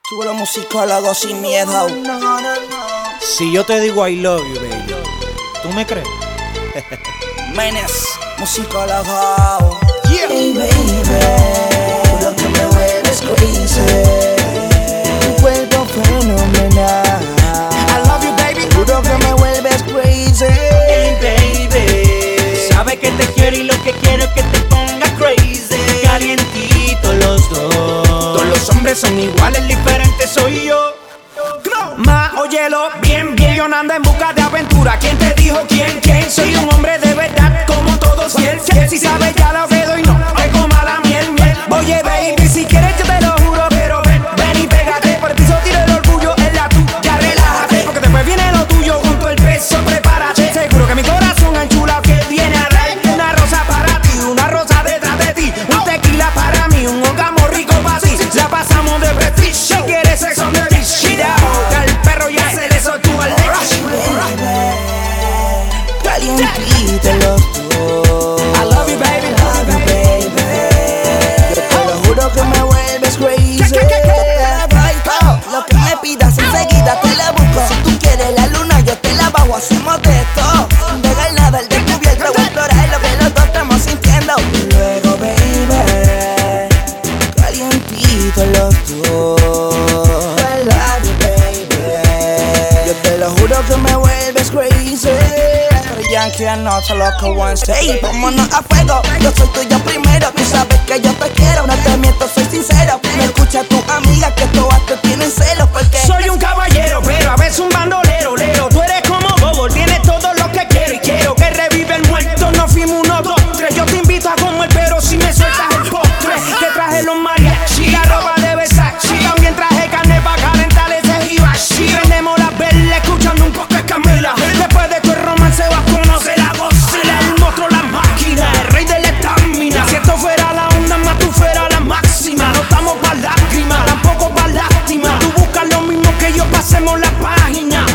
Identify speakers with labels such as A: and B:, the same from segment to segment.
A: Sube los musicólogos sin miedo.
B: Si yo te digo I love you, baby, ¿tú me crees?
A: Menes, musicólogo.
B: Yeah.
A: Hey baby, lo que me vuelves crazy. Tu cuerpo fenomenal.
B: I love you, baby.
A: Juro que me vuelves crazy.
B: Hey, baby, sabe que te quiero y lo que quiero es que te ponga crazy. Calientito los dos. Todos los hombres son iguales, diferentes soy yo. Ma, óyelo bien, bien. Yo no ando en busca de aventura. ¿Quién te dijo quién? Soy un hombre de verdad, como todos. Si sabes ya lo que doy, no te coma la miel. Oye, baby, si quieres yo te lo juro, pero ven y pégate. Por el piso tiro el orgullo en la tuya, relájate. Porque después viene lo tuyo, junto el peso, prepárate. Seguro que mi corazón enchulado que viene a dar una rosa para ti, una rosa detrás de ti, un tequila para mí, un orgasmo rico para ti. La pasamos de prestige. Si quieres sexo de el perro ya se le soltó al leche.
A: Calientito los dos.
B: I love you, baby.
A: Love you, baby. Yo te lo juro que me vuelves crazy. Lo que me pidas enseguida te la busco. Si tú quieres la luna yo te la bajo. Hacemos de todo, sin dejar nada al descubierto. Voy a explorar lo que los dos estamos sintiendo. Y luego, baby, calientito los dos. I love you, baby. Yo te lo juro que me vuelves crazy. Yankee anoche lo que wants. Hey, vámonos a fuego. Yo soy tuyo primero. Tú sabes que yo te quiero. No te miento, soy sincero. Me escucha tu amiga que todas te tienen celos porque
B: soy un caballero, pero a veces un bandolero. Tú eres como Bobo, tienes todo lo que quiero. Y quiero que revive el muerto. No fuimos 1, 2, 3. Yo te invito a comer, pero si me sueltas el postre. Te traje los mariachi, la ropa de Versace. También traje carne para calentar ese hibachi. Prendemos las velas escuchando un poco de Camila. Después de tu romance vas a conocer la Godzilla, el monstruo, la máquina, el rey de la estamina. Si esto fuera la onda, más tú fuera la máxima. No estamos pa' lágrimas, tampoco pa' lástima. Tú buscas lo mismo que yo, pasemos la página.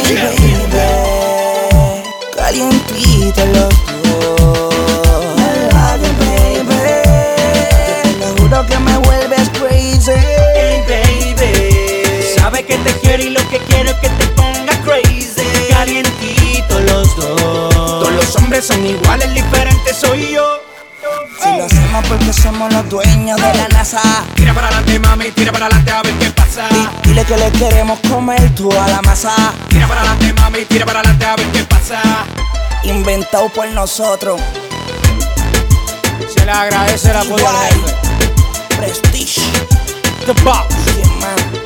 A: Baby, calientito los dos. I love you, baby. Yo te lo juro que me vuelves crazy.
B: Hey, baby, sabe que te quiero y lo que quiero es que te ponga crazy. Calientito los dos. Todos los hombres son iguales, diferentes soy yo.
A: Si lo hacemos porque somos los dueños de la NASA.
B: Tira para adelante, mami, tira para adelante a ver qué pasa.
A: Dile que le queremos comer toda la masa.
B: Tira para adelante, mami, tira para adelante a ver qué pasa.
A: Inventado por nosotros.
B: Se le agradece el apoyo al jefe.
A: Prestige.
B: The Boss.
A: ¿Quién más?